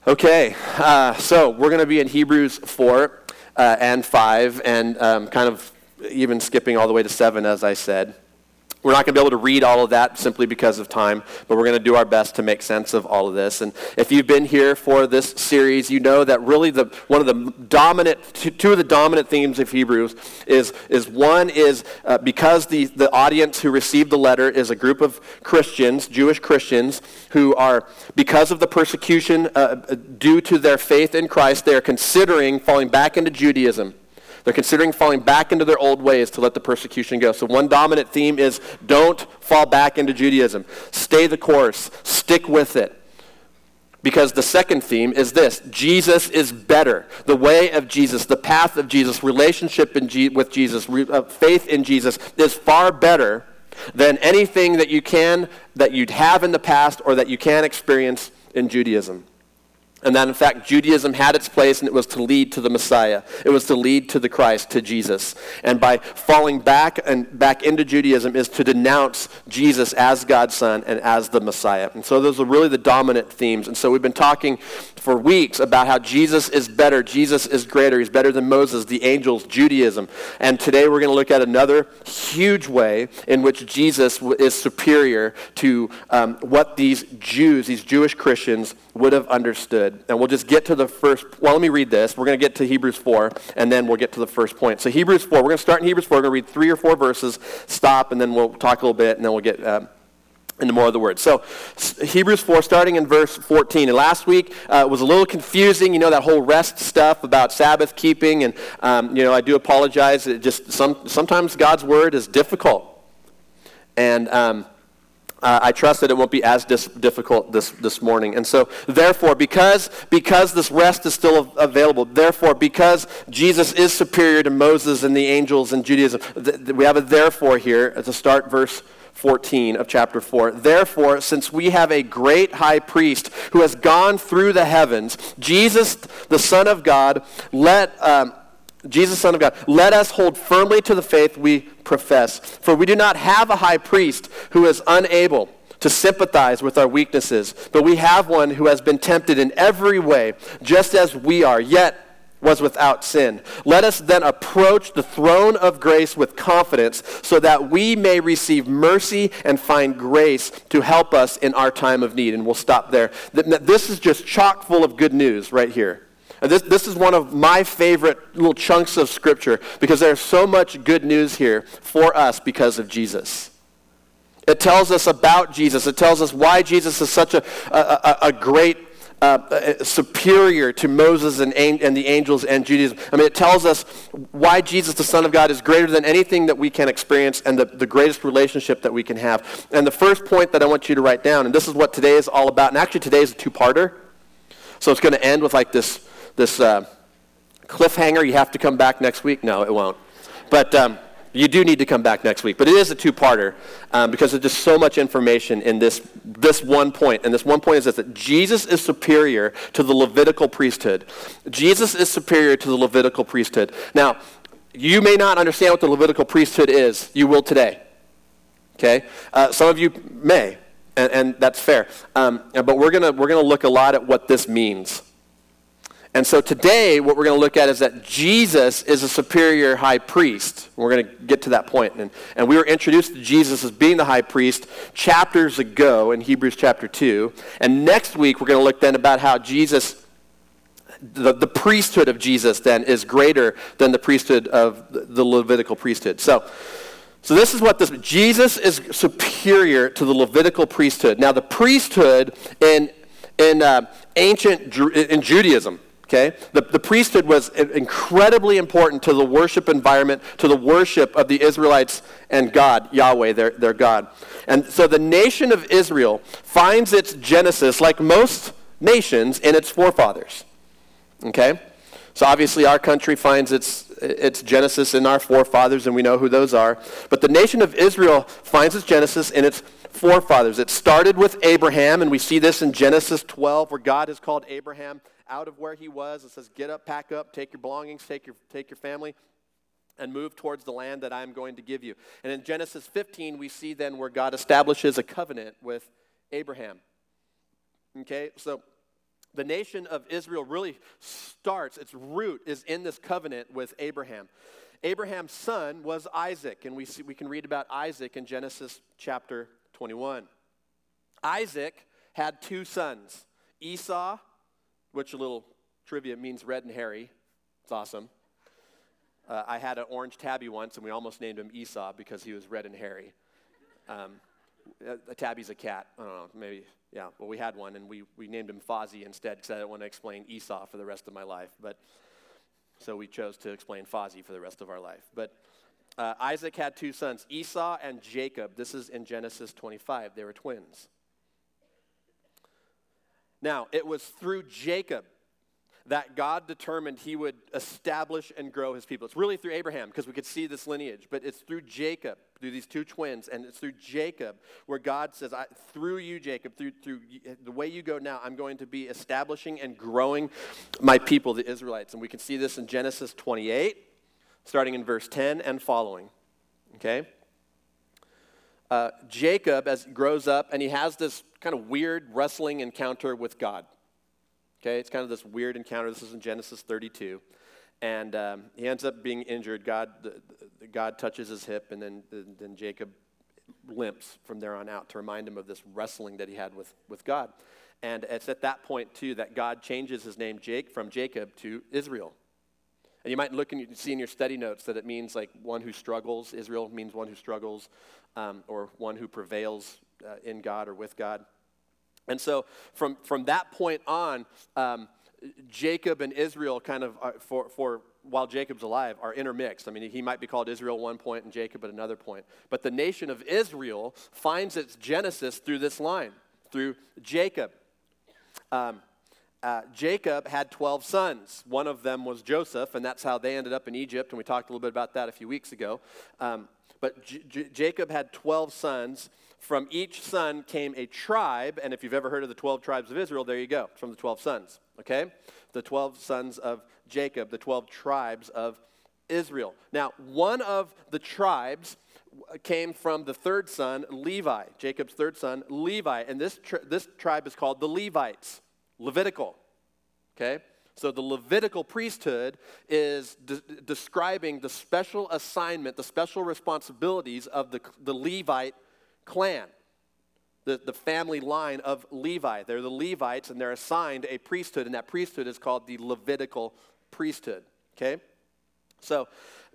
Okay, so we're going to be in Hebrews 4 and 5, and kind of even skipping all the way to 7, as I said. We're not going to be able to read all of that simply because of time, but we're going to do our best to make sense of all of this. And if you've been here for this series, you know that really two of the dominant themes of Hebrews is one is because the audience who received the letter is a group of Christians, Jewish Christians, who are, because of the persecution due to their faith in Christ, they are considering falling back into Judaism. They're considering falling back into their old ways to let the persecution go. So one dominant theme is don't fall back into Judaism. Stay the course. Stick with it. Because the second theme is this: Jesus is better. The way of Jesus, the path of Jesus, relationship with Jesus, faith in Jesus is far better than anything that you'd have in the past or that you can experience in Judaism. And that, in fact, Judaism had its place, and it was to lead to the Messiah. It was to lead to the Christ, to Jesus. And by falling back into Judaism is to denounce Jesus as God's Son and as the Messiah. And so those are really the dominant themes. And so we've been talking for weeks about how Jesus is better. Jesus is greater. He's better than Moses, the angels, Judaism. And today we're going to look at another huge way in which Jesus is superior to what these Jews, these Jewish Christians, would have understood. And we'll just get to the first. Well, let me read this. We're going to get to Hebrews 4, and then we'll get to the first point. So Hebrews 4, we're going to start in Hebrews 4. We're going to read 3 or 4 verses, stop, and then we'll talk a little bit, and then we'll get into more of the words. So Hebrews 4, starting in verse 14. And last week was a little confusing, that whole rest stuff about Sabbath keeping. And, I do apologize. It just sometimes God's word is difficult. And I trust that it won't be as difficult this morning. And so, therefore, because this rest is still available, therefore, because Jesus is superior to Moses and the angels and Judaism, we have a therefore here to start verse 14 of chapter 4. Therefore, since we have a great high priest who has gone through the heavens, Jesus, the Son of God, let us hold firmly to the faith we profess. For we do not have a high priest who is unable to sympathize with our weaknesses, but we have one who has been tempted in every way, just as we are, yet was without sin. Let us then approach the throne of grace with confidence, so that we may receive mercy and find grace to help us in our time of need. And we'll stop there. This is just chock full of good news right here. This is one of my favorite little chunks of Scripture because there's so much good news here for us because of Jesus. It tells us about Jesus. It tells us why Jesus is such a great superior to Moses and the angels and Judaism. It tells us why Jesus, the Son of God, is greater than anything that we can experience and the greatest relationship that we can have. And the first point that I want you to write down, and this is what today is all about, and actually today is a two-parter, so it's going to end with like this cliffhanger. You have to come back next week. No, it won't. But you do need to come back next week. But it is a two-parter because there's just so much information in this one point. And this one point is this, that Jesus is superior to the Levitical priesthood. Jesus is superior to the Levitical priesthood. Now, you may not understand what the Levitical priesthood is. You will today. Okay? Some of you may, and that's fair. But we're gonna look a lot at what this means. And so today, what we're going to look at is that Jesus is a superior high priest. We're going to get to that point. And we were introduced to Jesus as being the high priest chapters ago in Hebrews chapter 2. And next week, we're going to look then about how Jesus, the priesthood of Jesus then is greater than the priesthood of the Levitical priesthood. So this is what Jesus is superior to the Levitical priesthood. Now, the priesthood in Judaism, okay? The priesthood was incredibly important to the worship environment, to the worship of the Israelites and God, Yahweh, their God. And so the nation of Israel finds its genesis, like most nations, in its forefathers. Okay? So obviously our country finds its genesis in our forefathers, and we know who those are. But the nation of Israel finds its genesis in its forefathers. It started with Abraham, and we see this in Genesis 12, where God has called Abraham out of where he was. It says, get up, pack up, take your belongings, take your family, and move towards the land that I'm going to give you. And in Genesis 15, we see then where God establishes a covenant with Abraham. Okay, so The nation of Israel really starts, its root is in this covenant with Abraham. Abraham's son was Isaac, and we can read about Isaac in Genesis chapter 21. Isaac had two sons, Esau, which a little trivia means red and hairy. It's awesome. I had an orange tabby once, and we almost named him Esau because he was red and hairy. A tabby's a cat. I don't know, maybe, yeah. Well, we had one, and we named him Fozzie instead because I didn't want to explain Esau for the rest of my life. But so we chose to explain Fozzie for the rest of our life. But Isaac had two sons, Esau and Jacob. This is in Genesis 25. They were twins. Now, it was through Jacob that God determined he would establish and grow his people. It's really through Abraham because we could see this lineage, but it's through Jacob, through these two twins, and it's through Jacob where God says, through you, Jacob, through the way you go now, I'm going to be establishing and growing my people, the Israelites. And we can see this in Genesis 28, starting in verse 10 and following, okay? Jacob, as he grows up, and he has this kind of weird wrestling encounter with God. Okay, it's kind of this weird encounter. This is in Genesis 32. And he ends up being injured. God touches his hip, and then Jacob limps from there on out to remind him of this wrestling that he had with God. And it's at that point, too, that God changes his name from Jacob to Israel. And you might look and you see in your study notes that it means like one who struggles. Israel means one who struggles, or one who prevails in God or with God. And so from that point on, Jacob and Israel kind of, for while Jacob's alive, are intermixed. I mean, he might be called Israel at one point and Jacob at another point. But the nation of Israel finds its genesis through this line, through Jacob. Jacob had 12 sons. One of them was Joseph, and that's how they ended up in Egypt, and we talked a little bit about that a few weeks ago. But Jacob had 12 sons. From each son came a tribe, and if you've ever heard of the 12 tribes of Israel, there you go, from the 12 sons, okay? The 12 sons of Jacob, the 12 tribes of Israel. Now, one of the tribes came from the third son, Levi, Jacob's third son, Levi, and this tribe is called the Levites, Levitical, okay? So the Levitical priesthood is describing the special assignment, the special responsibilities of the Levite clan, the family line of Levi. They're the Levites, and they're assigned a priesthood, and that priesthood is called the Levitical priesthood, okay? So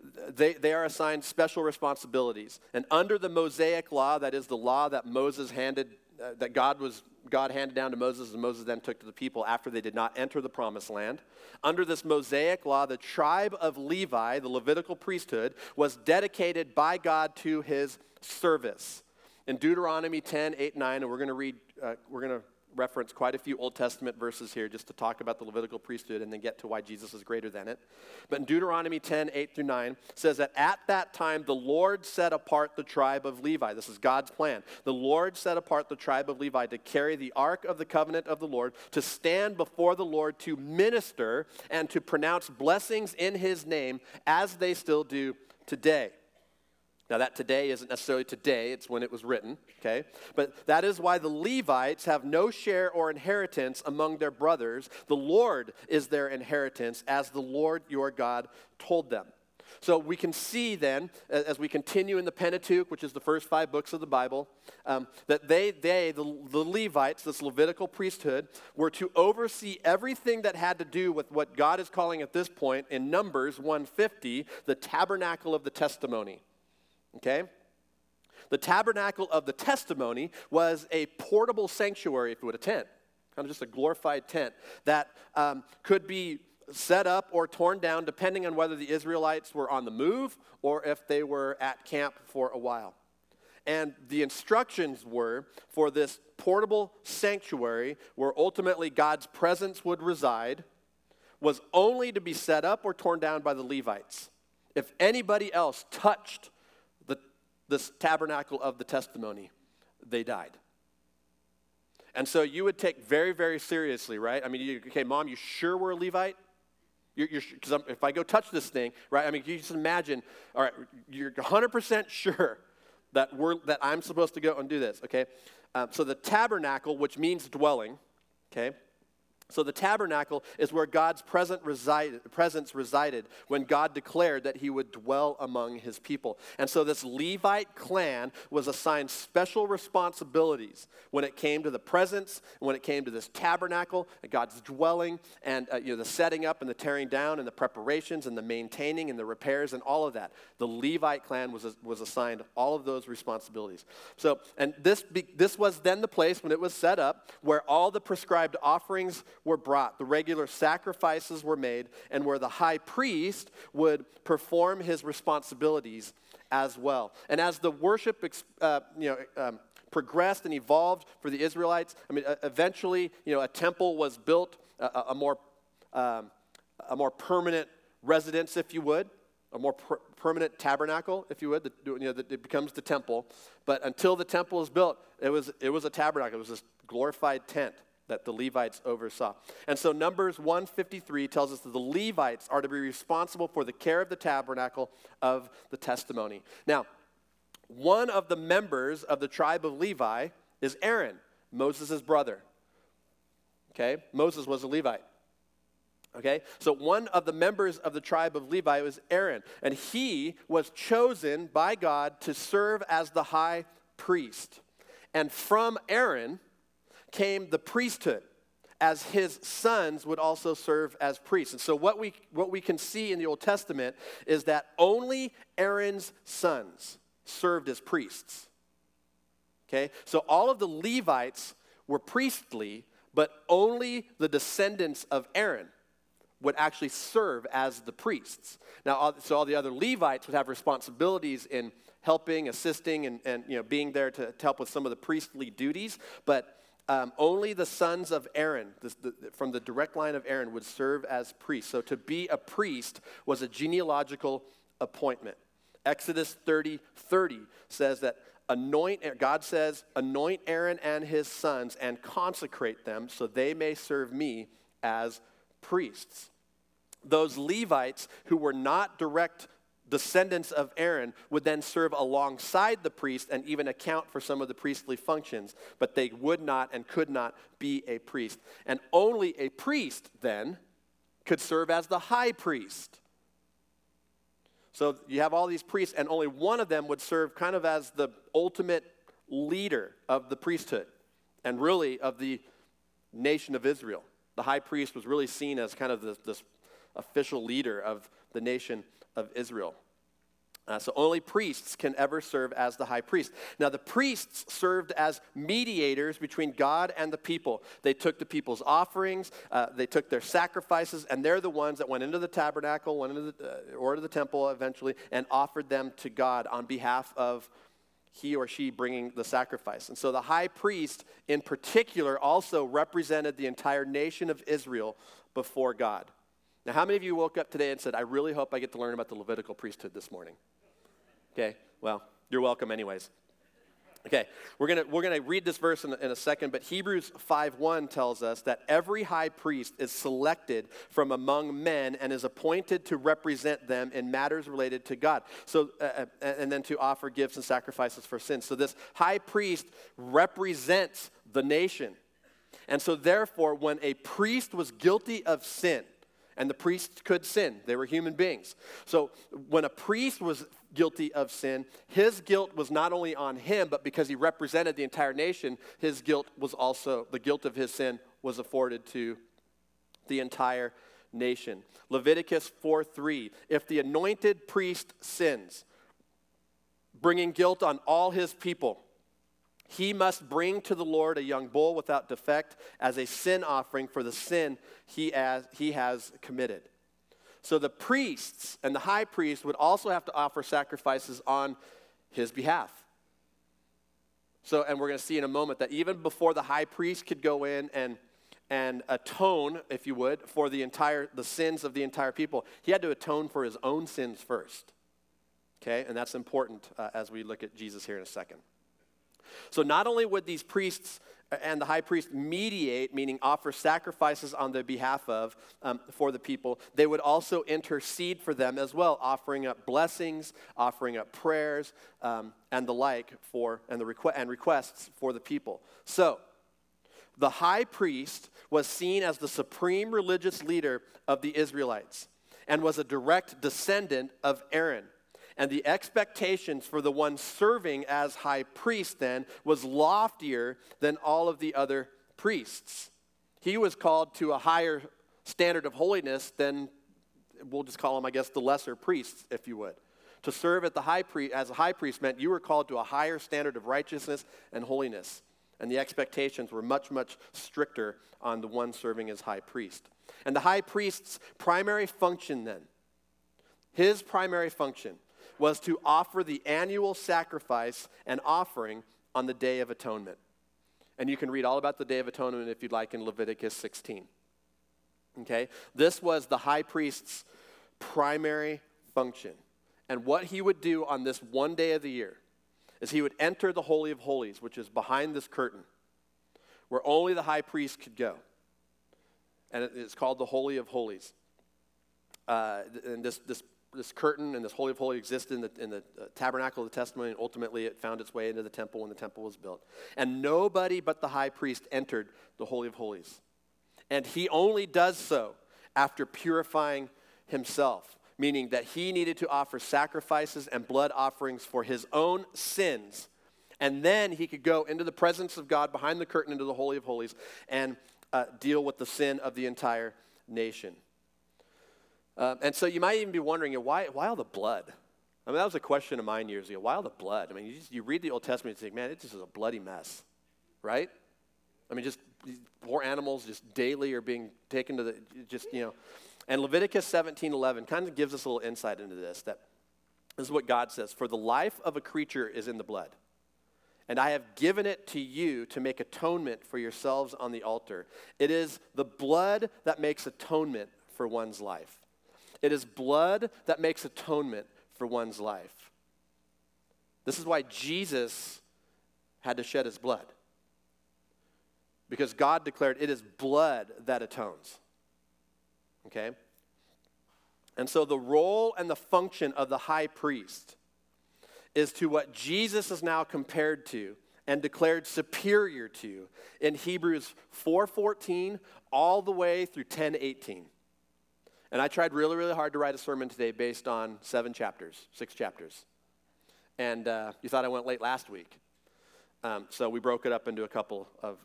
they are assigned special responsibilities. And under the Mosaic law, that is the law that Moses handed, that God handed down to Moses, and Moses then took to the people after they did not enter the promised land. Under this Mosaic law, the tribe of Levi, the Levitical priesthood, was dedicated by God to his service. In Deuteronomy 10, 8, 9, and we're going to reference quite a few Old Testament verses here just to talk about the Levitical priesthood and then get to why Jesus is greater than it. But in Deuteronomy 10, 8 through 9, says that at that time the Lord set apart the tribe of Levi. This is God's plan. The Lord set apart the tribe of Levi to carry the ark of the covenant of the Lord, to stand before the Lord, to minister, and to pronounce blessings in his name as they still do today. Now, that today isn't necessarily today, it's when it was written, okay? But that is why the Levites have no share or inheritance among their brothers. The Lord is their inheritance, as the Lord your God told them. So we can see then, as we continue in the Pentateuch, which is the first 5 books of the Bible, that the Levites, this Levitical priesthood, were to oversee everything that had to do with what God is calling at this point in Numbers 150, the tabernacle of the testimony. Okay? The tabernacle of the testimony was a portable sanctuary, if you would, a tent, kind of just a glorified tent that could be set up or torn down depending on whether the Israelites were on the move or if they were at camp for a while. And the instructions were for this portable sanctuary where ultimately God's presence would reside was only to be set up or torn down by the Levites. If anybody else touched this tabernacle of the testimony, they died. And so you would take very, very seriously, right? I mean, okay, Mom, you sure we're a Levite? Because if I go touch this thing, right? I mean, you just imagine, all right, you're 100% sure that I'm supposed to go and do this, okay? So the tabernacle, which means dwelling, okay? So the tabernacle is where God's presence resided when God declared that he would dwell among his people. And so this Levite clan was assigned special responsibilities when it came to the presence, when it came to this tabernacle, God's dwelling, and the setting up and the tearing down and the preparations and the maintaining and the repairs and all of that. The Levite clan was assigned all of those responsibilities. So, and this was then the place when it was set up where all the prescribed offerings were brought, the regular sacrifices were made, and where the high priest would perform his responsibilities as well. And as the worship progressed and evolved for the Israelites, eventually, a temple was built, a more permanent residence, if you would, a more permanent tabernacle, if you would, that it becomes the temple. But until the temple is built, it was a tabernacle. It was this glorified tent that the Levites oversaw. And so Numbers 153 tells us that the Levites are to be responsible for the care of the tabernacle of the testimony. Now, one of the members of the tribe of Levi is Aaron, Moses' brother. Okay, Moses was a Levite. Okay, so one of the members of the tribe of Levi was Aaron, and he was chosen by God to serve as the high priest. And from Aaron came the priesthood, as his sons would also serve as priests. And so what we can see in the Old Testament is that only Aaron's sons served as priests. Okay, so all of the Levites were priestly, but only the descendants of Aaron would actually serve as the priests. Now, so all the other Levites would have responsibilities in helping, assisting, and being there to help with some of the priestly duties, but only the sons of Aaron, from the direct line of Aaron, would serve as priests. So to be a priest was a genealogical appointment. Exodus 30:30 says that God says, anoint Aaron and his sons and consecrate them so they may serve me as priests. Those Levites who were not direct descendants of Aaron would then serve alongside the priest and even account for some of the priestly functions, but they would not and could not be a priest. And only a priest then could serve as the high priest. So you have all these priests, and only one of them would serve kind of as the ultimate leader of the priesthood and really of the nation of Israel. The high priest was really seen as kind of this official leader of the nation of Israel. So only priests can ever serve as the high priest. Now the priests served as mediators between God and the people. They took the people's offerings, they took their sacrifices, and they're the ones that went into the tabernacle, went into or to the temple eventually, and offered them to God on behalf of he or she bringing the sacrifice. And so the high priest in particular also represented the entire nation of Israel before God. Now, how many of you woke up today and said, I really hope I get to learn about the Levitical priesthood this morning? Okay, well, you're welcome anyways. Okay, we're gonna read this verse in a second, but Hebrews 5:1 tells us that every high priest is selected from among men and is appointed to represent them in matters related to God. So, and then to offer gifts and sacrifices for sins. So this high priest represents the nation. And so therefore, when a priest was guilty of sin, and the priests could sin. They were human beings. So when a priest was guilty of sin, his guilt was not only on him, but because he represented the entire nation, his guilt was also, the guilt of his sin was afforded to the entire nation. Leviticus 4:3, if the anointed priest sins, bringing guilt on all his people, he must bring to the Lord a young bull without defect as a sin offering for the sin he has committed. So the priests and the high priest would also have to offer sacrifices on his behalf. So, and we're going to see in a moment that even before the high priest could go in and atone, if you would, for the sins of the entire people, he had to atone for his own sins first. Okay, and that's important as we look at Jesus here in a second. So not only would these priests and the high priest mediate, meaning offer sacrifices on their behalf of, for the people, they would also intercede for them as well, offering up blessings, offering up prayers, and the like and requests for the people. So the high priest was seen as the supreme religious leader of the Israelites and was a direct descendant of Aaron. And the expectations for the one serving as high priest then was loftier than all of the other priests. He was called to a higher standard of holiness than, we'll just call them, I guess, the lesser priests, if you would. To serve at the high priest, as a high priest meant you were called to a higher standard of righteousness and holiness. And the expectations were much, much stricter on the one serving as high priest. And the high priest's primary function then, his primary function was to offer the annual sacrifice and offering on the Day of Atonement. And you can read all about the Day of Atonement if you'd like in Leviticus 16. Okay? This was the high priest's primary function. And what he would do on this one day of the year is he would enter the Holy of Holies, which is behind this curtain, where only the high priest could go. And it's called the Holy of Holies. And this curtain and this Holy of Holies existed in the tabernacle of the testimony, and ultimately it found its way into the temple when the temple was built. And nobody but the high priest entered the Holy of Holies. And he only does so after purifying himself, meaning that he needed to offer sacrifices and blood offerings for his own sins. And then he could go into the presence of God behind the curtain into the Holy of Holies and deal with the sin of the entire nation. And so you might even be wondering, why all the blood? I mean, that was a question of mine years ago. Why all the blood? I mean, you read the Old Testament and think, man, it just is a bloody mess, right? I mean, just poor animals just daily are being taken to the, And Leviticus 17:11 kind of gives us a little insight into this, that this is what God says: for the life of a creature is in the blood, and I have given it to you to make atonement for yourselves on the altar. It is the blood that makes atonement for one's life. It is blood that makes atonement for one's life. This is why Jesus had to shed his blood. Because God declared it is blood that atones. Okay? And so the role and the function of the high priest is to what Jesus is now compared to and declared superior to in Hebrews 4:14 all the way through 10:18. And I tried really, really hard to write a sermon today based on 6 chapters. And you thought I went late last week. So we broke it up into a couple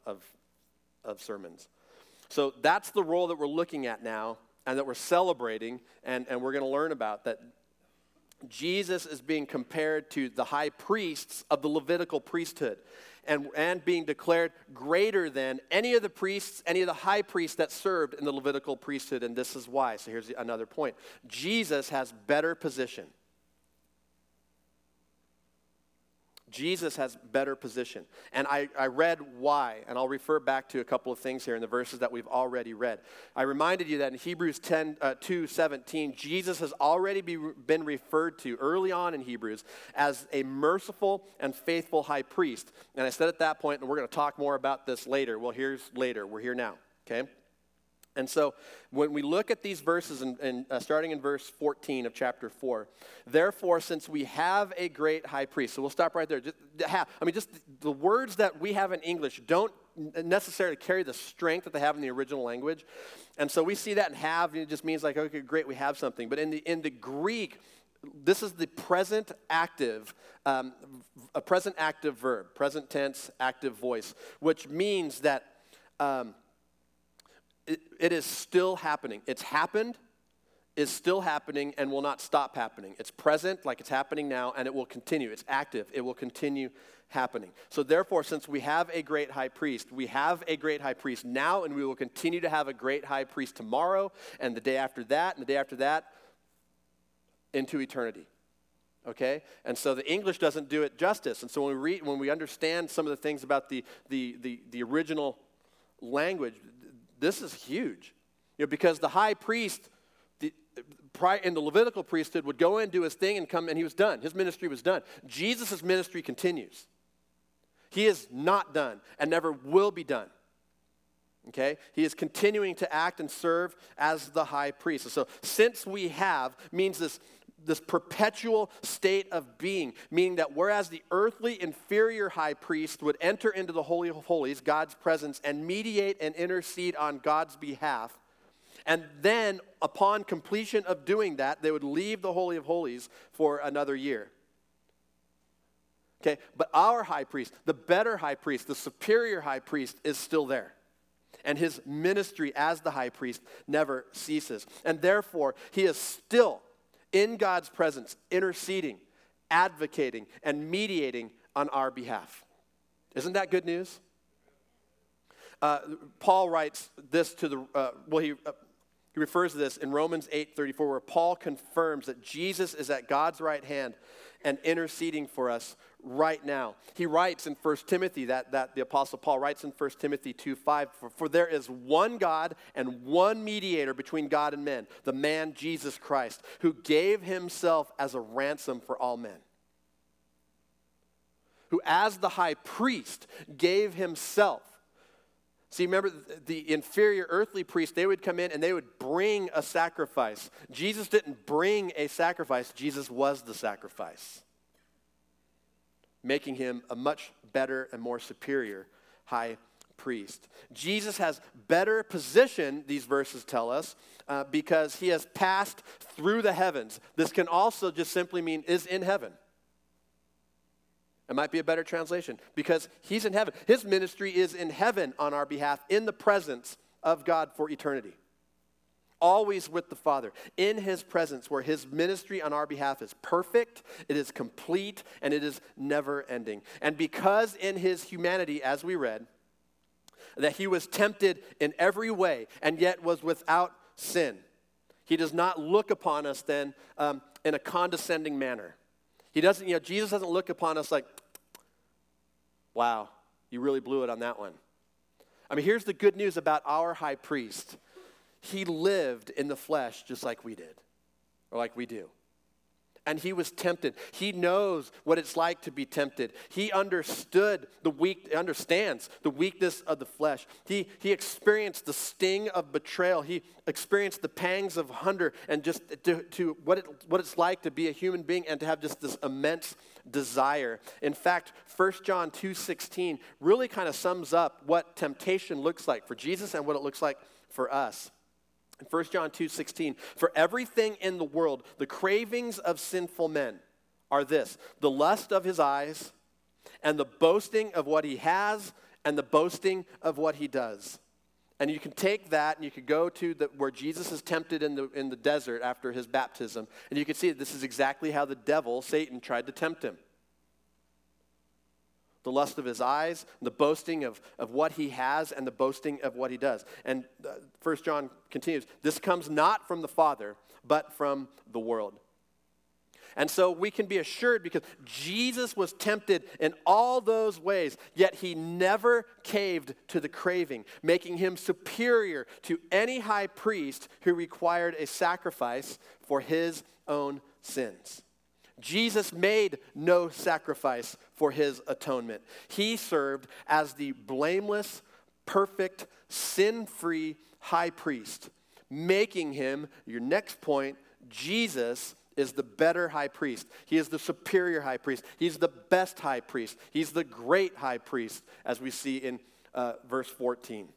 of sermons. So that's the role that we're looking at now and that we're celebrating, and we're going to learn about that. Jesus is being compared to the high priests of the Levitical priesthood and being declared greater than any of the priests, any of the high priests that served in the Levitical priesthood, and this is why. So here's another point. Jesus has better position. Jesus has better position. And I read why, and I'll refer back to a couple of things here in the verses that we've already read. I reminded you that in Hebrews 2:17, Jesus has already been referred to early on in Hebrews as a merciful and faithful high priest. And I said at that point, and we're going to talk more about this later. Well, here's later. We're here now, okay? And so when we look at these verses, starting in verse 14 of chapter 4, therefore, since we have a great high priest, so we'll stop right there. Just the words that we have in English don't necessarily carry the strength that they have in the original language. And so we see that in have, and it just means like, okay, great, we have something. But in the Greek, this is the present active, a present active verb, present tense active voice, which means that it is still happening. It's happened, is still happening, and will not stop happening. It's present, like it's happening now, and it will continue. It's active. It will continue happening. So therefore, since we have a great high priest, we have a great high priest now, and we will continue to have a great high priest tomorrow, and the day after that, and the day after that, into eternity. Okay? And so the English doesn't do it justice. And so when we understand some of the things about the original language, this is huge, because the high priest in the Levitical priesthood would go in, do his thing, and come, and he was done. His ministry was done. Jesus' ministry continues. He is not done and never will be done. Okay? He is continuing to act and serve as the high priest. So since we have means this this perpetual state of being, meaning that whereas the earthly inferior high priest would enter into the Holy of Holies, God's presence, and mediate and intercede on God's behalf, and then upon completion of doing that, they would leave the Holy of Holies for another year. Okay, but our high priest, the better high priest, the superior high priest is still there. And his ministry as the high priest never ceases. And therefore, he is still in God's presence, interceding, advocating, and mediating on our behalf. Isn't that good news? Paul writes this to the, he refers to this in Romans 8:34, where Paul confirms that Jesus is at God's right hand and interceding for us right now. He writes in 1 Timothy, that the Apostle Paul writes in 1 Timothy 2:5, for there is one God and one mediator between God and men, the man Jesus Christ, who gave himself as a ransom for all men. Who as the high priest gave himself. See, remember, the inferior earthly priest, they would come in and they would bring a sacrifice. Jesus didn't bring a sacrifice. Jesus was the sacrifice, making him a much better and more superior high priest. Jesus has better position, these verses tell us, because he has passed through the heavens. This can also just simply mean is in heaven. It might be a better translation, because he's in heaven. His ministry is in heaven on our behalf, in the presence of God for eternity. Always with the Father, in his presence, where his ministry on our behalf is perfect, it is complete, and it is never ending. And because in his humanity, as we read, that he was tempted in every way, and yet was without sin, he does not look upon us then in a condescending manner. He doesn't, Jesus doesn't look upon us like, wow, you really blew it on that one. I mean, here's the good news about our high priest. He lived in the flesh just like we did, or like we do. And he was tempted. He knows what it's like to be tempted. He understands the weakness of the flesh. He experienced the sting of betrayal. He experienced the pangs of hunger, and just to what it's like to be a human being and to have just this immense desire. In fact, 1 John 2:16 really kind of sums up what temptation looks like for Jesus and what it looks like for us. In 1 John 2:16, for everything in the world, the cravings of sinful men are this: the lust of his eyes, and the boasting of what he has, and the boasting of what he does. And you can take that and you could go to where Jesus is tempted in the desert after his baptism, and you can see that this is exactly how the devil, Satan, tried to tempt him. The lust of his eyes, the boasting of what he has, and the boasting of what he does. And 1 John continues, this comes not from the Father, but from the world. And so we can be assured because Jesus was tempted in all those ways, yet he never caved to the craving, making him superior to any high priest who required a sacrifice for his own sins. Jesus made no sacrifice for his atonement. He served as the blameless, perfect, sin-free high priest, making him, your next point, Jesus is the better high priest. He is the superior high priest. He's the best high priest. He's the great high priest, as we see in verse 14.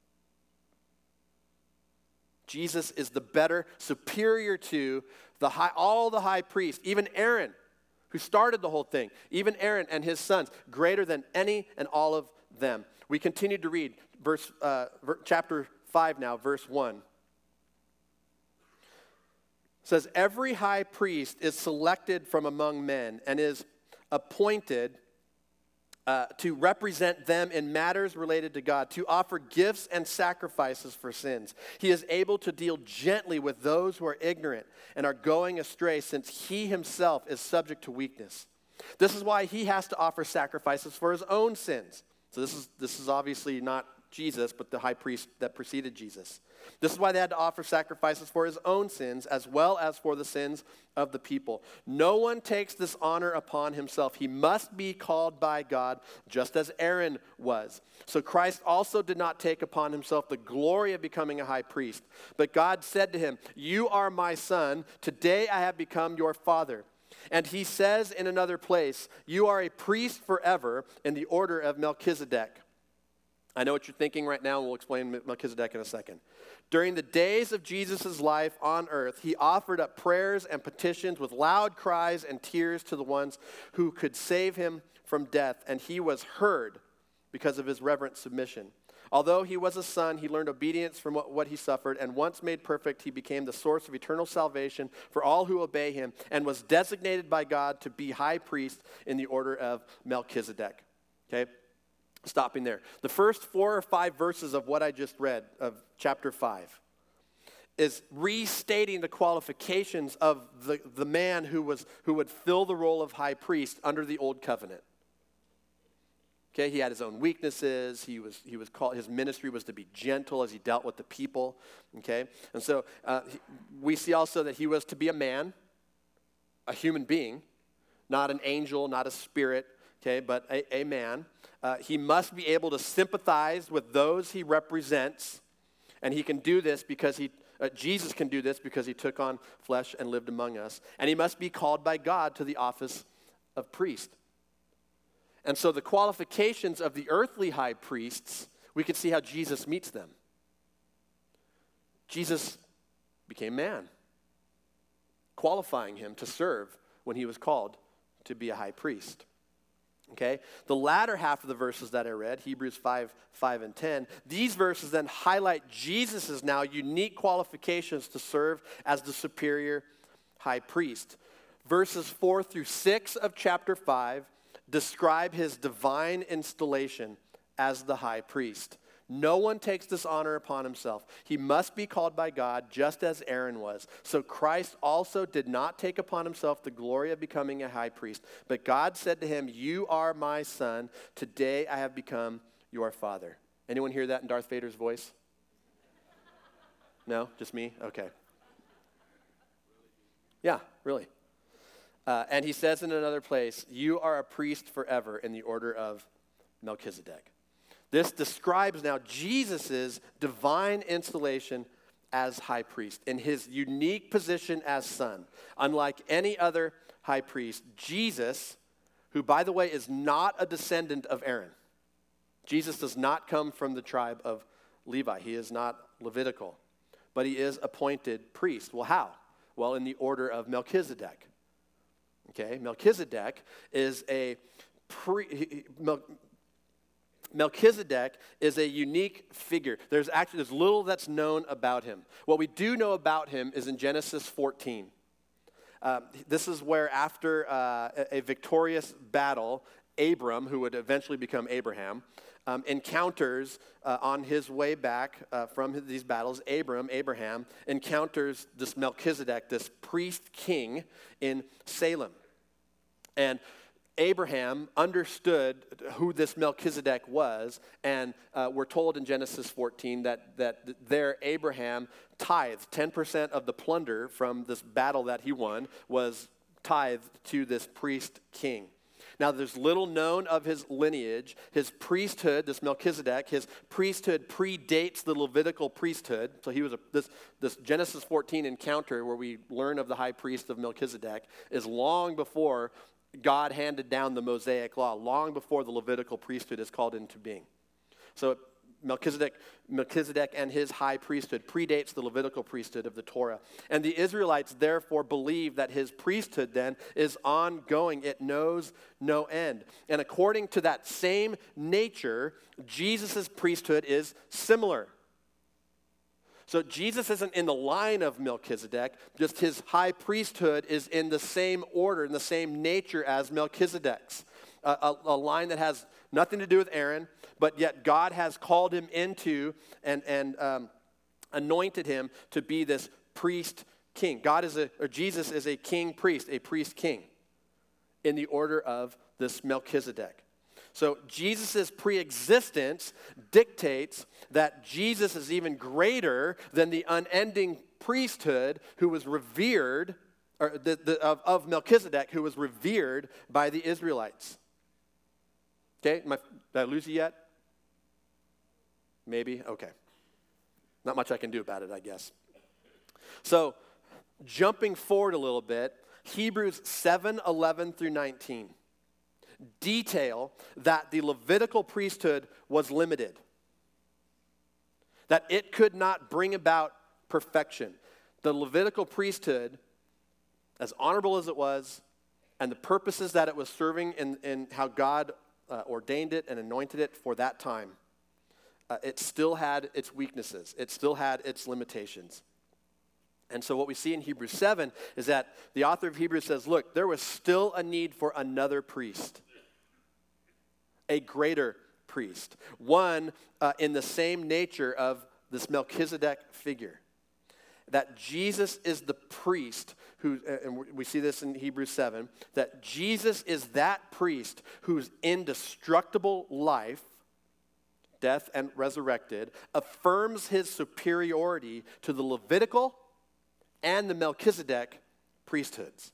Jesus is the better, superior to all the high priests, even Aaron, who started the whole thing, even Aaron and his sons, greater than any and all of them. We continue to read chapter 5 now, verse 1. It says, every high priest is selected from among men and is appointed to represent them in matters related to God, to offer gifts and sacrifices for sins. He is able to deal gently with those who are ignorant and are going astray, since he himself is subject to weakness. This is why he has to offer sacrifices for his own sins. So this is obviously not Jesus, but the high priest that preceded Jesus. This is why they had to offer sacrifices for his own sins as well as for the sins of the people. No one takes this honor upon himself. He must be called by God, just as Aaron was. So Christ also did not take upon himself the glory of becoming a high priest. But God said to him, "You are my son. Today I have become your father." And he says in another place, "You are a priest forever in the order of Melchizedek." I know what you're thinking right now, and we'll explain Melchizedek in a second. During the days of Jesus' life on earth, he offered up prayers and petitions with loud cries and tears to the ones who could save him from death, and he was heard because of his reverent submission. Although he was a son, he learned obedience from what he suffered, and once made perfect, he became the source of eternal salvation for all who obey him, and was designated by God to be high priest in the order of Melchizedek. Okay? Stopping there. The first 4 or 5 verses of what I just read, of chapter 5, is restating the qualifications of the man who would fill the role of high priest under the old covenant. Okay, he had his own weaknesses. He was called. His ministry was to be gentle as he dealt with the people. Okay, and so we see also that he was to be a man, a human being, not an angel, not a spirit. Okay, but a man. He must be able to sympathize with those he represents, and he can do this because Jesus can do this because he took on flesh and lived among us. And he must be called by God to the office of priest. And so the qualifications of the earthly high priests, we can see how Jesus meets them. Jesus became man, qualifying him to serve when he was called to be a high priest. Okay, the latter half of the verses that I read, Hebrews 5 and 10, these verses then highlight Jesus' now unique qualifications to serve as the superior high priest. Verses 4 through 6 of chapter 5 describe his divine installation as the high priest. No one takes this honor upon himself. He must be called by God, just as Aaron was. So Christ also did not take upon himself the glory of becoming a high priest. But God said to him, "You are my son. Today I have become your father." Anyone hear that in Darth Vader's voice? No? Just me? Okay. Yeah, really. And he says in another place, "You are a priest forever in the order of Melchizedek." This describes now Jesus' divine installation as high priest in his unique position as son. Unlike any other high priest, Jesus, who by the way is not a descendant of Aaron. Jesus does not come from the tribe of Levi. He is not Levitical, but he is appointed priest. Well, how? Well, in the order of Melchizedek. Okay, Melchizedek is Melchizedek is a unique figure. There's little that's known about him. What we do know about him is in Genesis 14. This is where after a victorious battle, Abram, who would eventually become Abraham, encounters on his way back from these battles, Abraham encounters this Melchizedek, this priest king in Salem. And Abraham understood who this Melchizedek was, and we're told in Genesis 14 that there Abraham tithed 10% of the plunder from this battle that he won was tithed to this priest king. Now, there's little known of his lineage. His priesthood, this Melchizedek, his priesthood predates the Levitical priesthood. So he was this Genesis 14 encounter where we learn of the high priest of Melchizedek is long before God handed down the Mosaic law, long before the Levitical priesthood is called into being. So Melchizedek and his high priesthood predates the Levitical priesthood of the Torah. And the Israelites therefore believe that his priesthood then is ongoing. It knows no end. And according to that same nature, Jesus' priesthood is similar. So Jesus isn't in the line of Melchizedek, just his high priesthood is in the same order, in the same nature as Melchizedek's. A line that has nothing to do with Aaron, but yet God has called him into and anointed him to be this priest king. Jesus is a king priest, a priest king in the order of this Melchizedek. So Jesus' preexistence dictates that Jesus is even greater than the unending priesthood who was revered, or of Melchizedek, who was revered by the Israelites. Okay, did I lose you yet? Maybe? Okay. Not much I can do about it, I guess. So, jumping forward a little bit, Hebrews 7:11 through 19 detail that the Levitical priesthood was limited, that it could not bring about perfection. The Levitical priesthood, as honorable as it was, and the purposes that it was serving in how God ordained it and anointed it for that time, it still had its weaknesses. It still had its limitations. And so what we see in Hebrews 7 is that the author of Hebrews says, look, there was still a need for another priest, a greater priest, one in the same nature of this Melchizedek figure. That Jesus is the priest who, and we see this in Hebrews 7, that Jesus is that priest whose indestructible life, death and resurrected, affirms his superiority to the Levitical and the Melchizedek priesthoods.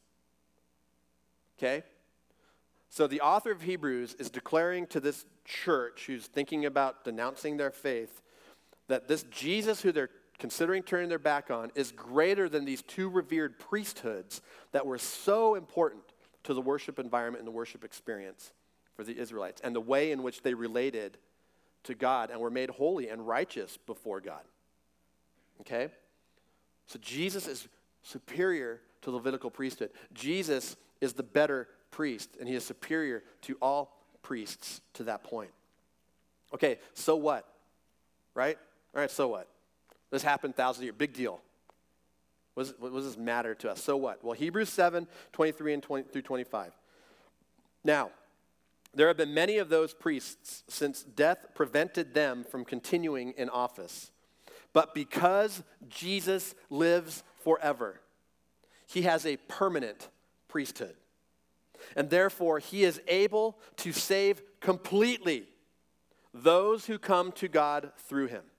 Okay? So the author of Hebrews is declaring to this church who's thinking about denouncing their faith that this Jesus who they're considering turning their back on is greater than these two revered priesthoods that were so important to the worship environment and the worship experience for the Israelites and the way in which they related to God and were made holy and righteous before God. Okay? So Jesus is superior to the Levitical priesthood. Jesus is the better priest, and he is superior to all priests to that point. Okay, so what? Right? All right, so what? This happened thousands of years. Big deal. What does this matter to us? So what? Well, Hebrews 7, 23 and 20 through 25. Now, there have been many of those priests since death prevented them from continuing in office. But because Jesus lives forever, he has a permanent priesthood. And therefore, he is able to save completely those who come to God through him,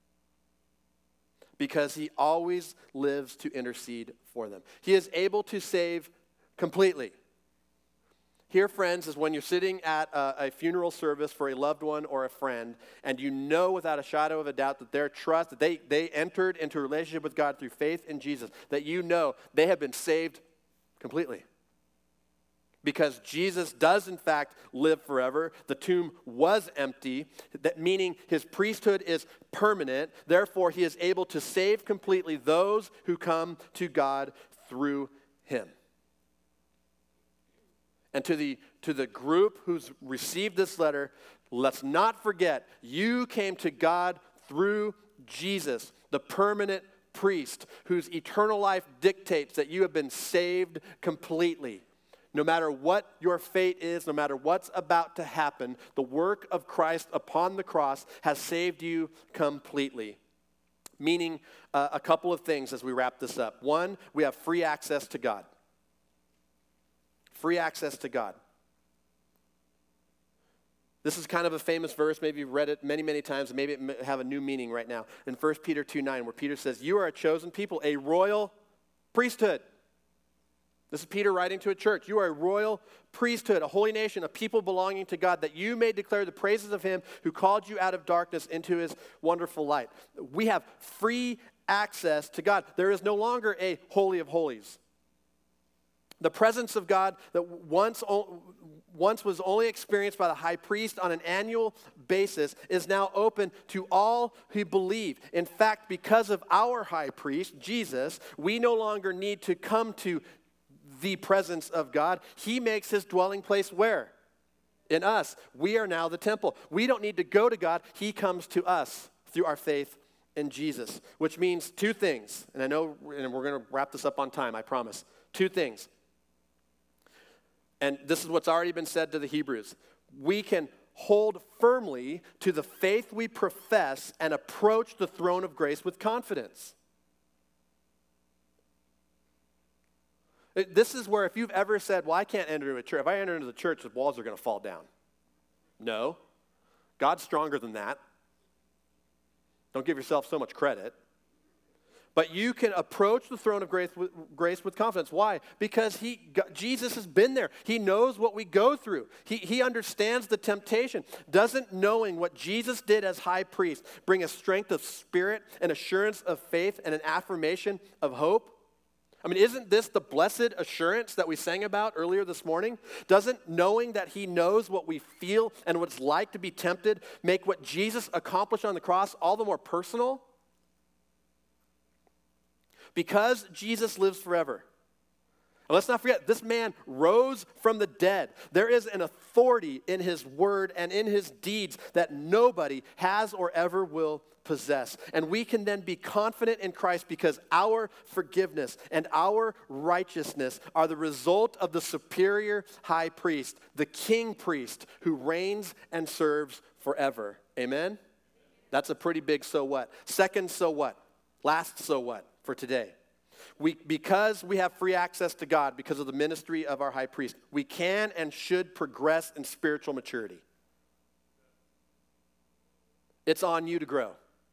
because he always lives to intercede for them. He is able to save completely. Here, friends, is when you're sitting at a funeral service for a loved one or a friend, and you know without a shadow of a doubt that their trust, that they entered into a relationship with God through faith in Jesus, that you know they have been saved completely. Because Jesus does, in fact, live forever. The tomb was empty, that meaning his priesthood is permanent. Therefore, he is able to save completely those who come to God through him. And to the group who's received this letter, let's not forget, you came to God through Jesus, the permanent priest, whose eternal life dictates that you have been saved completely. No matter what your fate is, no matter what's about to happen, the work of Christ upon the cross has saved you completely. Meaning a couple of things as we wrap this up. One, we have free access to God. Free access to God. This is kind of a famous verse. Maybe you've read it many, many times, and maybe it have a new meaning right now. In 1 Peter 2:9, where Peter says, you are a chosen people, a royal priesthood. This is Peter writing to a church. You are a royal priesthood, a holy nation, a people belonging to God, that you may declare the praises of him who called you out of darkness into his wonderful light. We have free access to God. There is no longer a holy of holies. The presence of God that once was only experienced by the high priest on an annual basis is now open to all who believe. In fact, because of our high priest, Jesus, we no longer need to come to the presence of God. He makes his dwelling place where? In us. We are now the temple. We don't need to go to God. He comes to us through our faith in Jesus, which means two things. And I know, and we're going to wrap this up on time, I promise. Two things. And this is what's already been said to the Hebrews. We can hold firmly to the faith we profess and approach the throne of grace with confidence. This is where if you've ever said, well, I can't enter into a church. If I enter into the church, the walls are going to fall down. No. God's stronger than that. Don't give yourself so much credit. But you can approach the throne of grace with confidence. Why? Because Jesus has been there. He knows what we go through. He understands the temptation. Doesn't knowing what Jesus did as high priest bring a strength of spirit, an assurance of faith, and an affirmation of hope? I mean, isn't this the blessed assurance that we sang about earlier this morning? Doesn't knowing that he knows what we feel and what it's like to be tempted make what Jesus accomplished on the cross all the more personal? Because Jesus lives forever. And let's not forget, this man rose from the dead. There is an authority in his word and in his deeds that nobody has or ever will possess. And we can then be confident in Christ because our forgiveness and our righteousness are the result of the superior high priest, the king priest who reigns and serves forever. Amen? That's a pretty big so what. Second so what. Last so what for today. Because we have free access to God because of the ministry of our high priest, we can and should progress in spiritual maturity. It's on you to grow.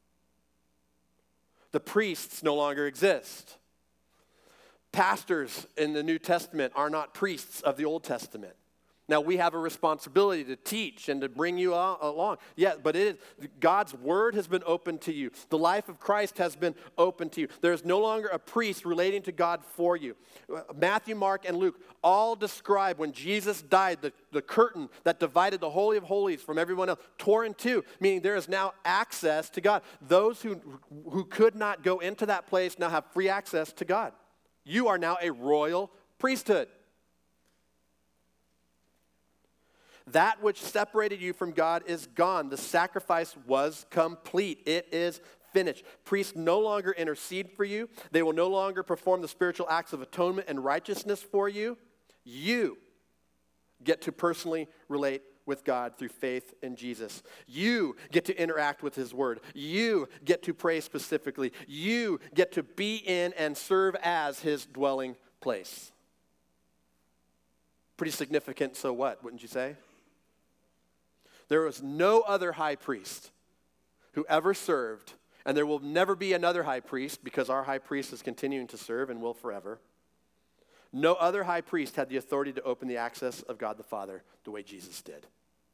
The priests no longer exist. Pastors in the New Testament are not priests of the Old Testament. Now, we have a responsibility to teach and to bring you along. Yeah, but God's word has been open to you. The life of Christ has been open to you. There is no longer a priest relating to God for you. Matthew, Mark, and Luke all describe when Jesus died, the curtain that divided the Holy of Holies from everyone else tore in two, meaning there is now access to God. Those who could not go into that place now have free access to God. You are now a royal priesthood. That which separated you from God is gone. The sacrifice was complete. It is finished. Priests no longer intercede for you. They will no longer perform the spiritual acts of atonement and righteousness for you. You get to personally relate with God through faith in Jesus. You get to interact with his word. You get to pray specifically. You get to be in and serve as his dwelling place. Pretty significant, so what, wouldn't you say? There was no other high priest who ever served, and there will never be another high priest because our high priest is continuing to serve and will forever. No other high priest had the authority to open the access of God the Father the way Jesus did.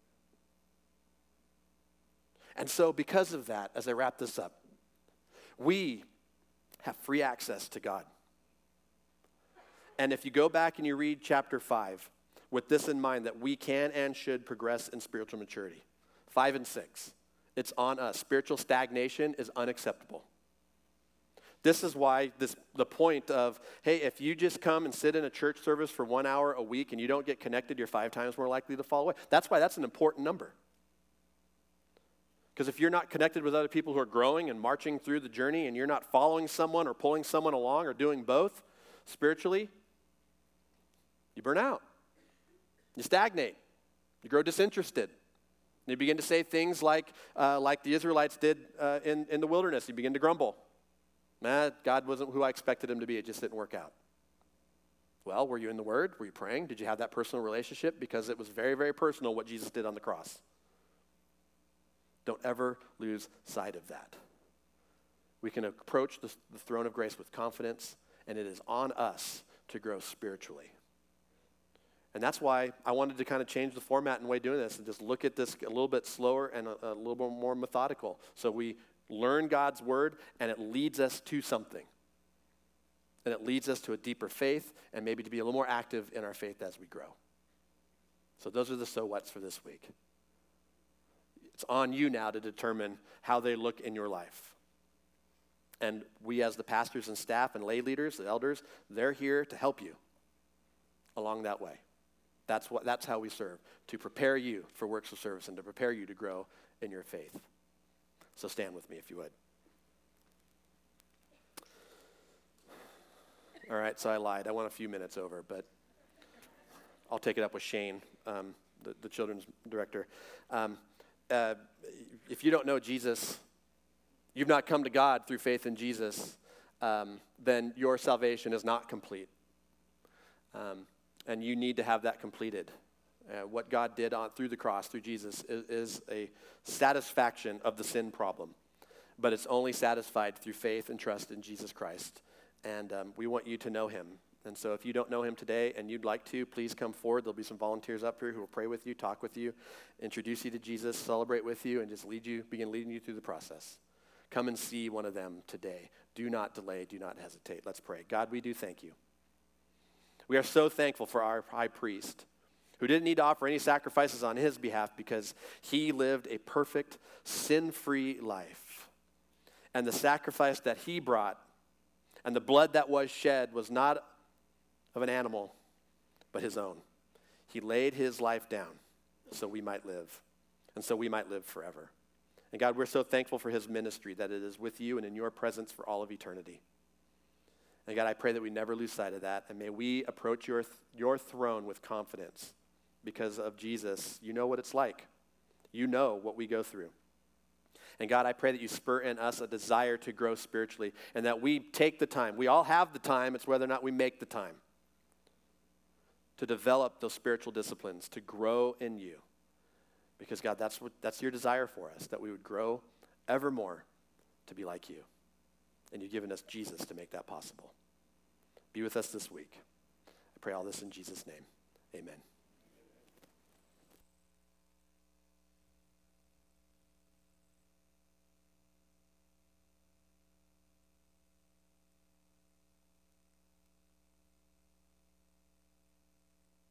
And so because of that, as I wrap this up, we have free access to God. And if you go back and you read chapter 5, with this in mind, that we can and should progress in spiritual maturity. 5 and 6, it's on us. Spiritual stagnation is unacceptable. This is why the point of, hey, if you just come and sit in a church service for 1 hour a week and you don't get connected, you're 5 times more likely to fall away. That's why that's an important number. Because if you're not connected with other people who are growing and marching through the journey and you're not following someone or pulling someone along or doing both spiritually, you burn out. You stagnate. You grow disinterested. You begin to say things like the Israelites did in the wilderness. You begin to grumble. God wasn't who I expected him to be. It just didn't work out. Well, were you in the Word? Were you praying? Did you have that personal relationship? Because it was very, very personal what Jesus did on the cross. Don't ever lose sight of that. We can approach the throne of grace with confidence, and it is on us to grow spiritually. And that's why I wanted to kind of change the format and way of doing this and just look at this a little bit slower and a little bit more methodical. So we learn God's word and it leads us to something. And it leads us to a deeper faith and maybe to be a little more active in our faith as we grow. So those are the so whats for this week. It's on you now to determine how they look in your life. And we as the pastors and staff and lay leaders, the elders, they're here to help you along that way. That's how we serve, to prepare you for works of service and to prepare you to grow in your faith. So stand with me if you would. All right, so I lied. I went a few minutes over, but I'll take it up with Shane, the children's director. If you don't know Jesus, you've not come to God through faith in Jesus, then your salvation is not complete. And you need to have that completed. What God did through the cross, through Jesus, is a satisfaction of the sin problem. But it's only satisfied through faith and trust in Jesus Christ. And we want you to know him. And so if you don't know him today and you'd like to, please come forward. There'll be some volunteers up here who will pray with you, talk with you, introduce you to Jesus, celebrate with you, and just begin leading you through the process. Come and see one of them today. Do not delay. Do not hesitate. Let's pray. God, we do thank you. We are so thankful for our high priest who didn't need to offer any sacrifices on his behalf because he lived a perfect, sin-free life. And the sacrifice that he brought and the blood that was shed was not of an animal, but his own. He laid his life down so we might live, and so we might live forever. And God, we're so thankful for his ministry, that it is with you and in your presence for all of eternity. And God, I pray that we never lose sight of that, and may we approach your throne with confidence because of Jesus. You know what it's like. You know what we go through. And God, I pray that you spur in us a desire to grow spiritually, and that we take the time. We all have the time. It's whether or not we make the time to develop those spiritual disciplines, to grow in you. Because God, that's your desire for us, that we would grow ever more to be like you. And you've given us Jesus to make that possible. Be with us this week. I pray all this in Jesus' name. Amen.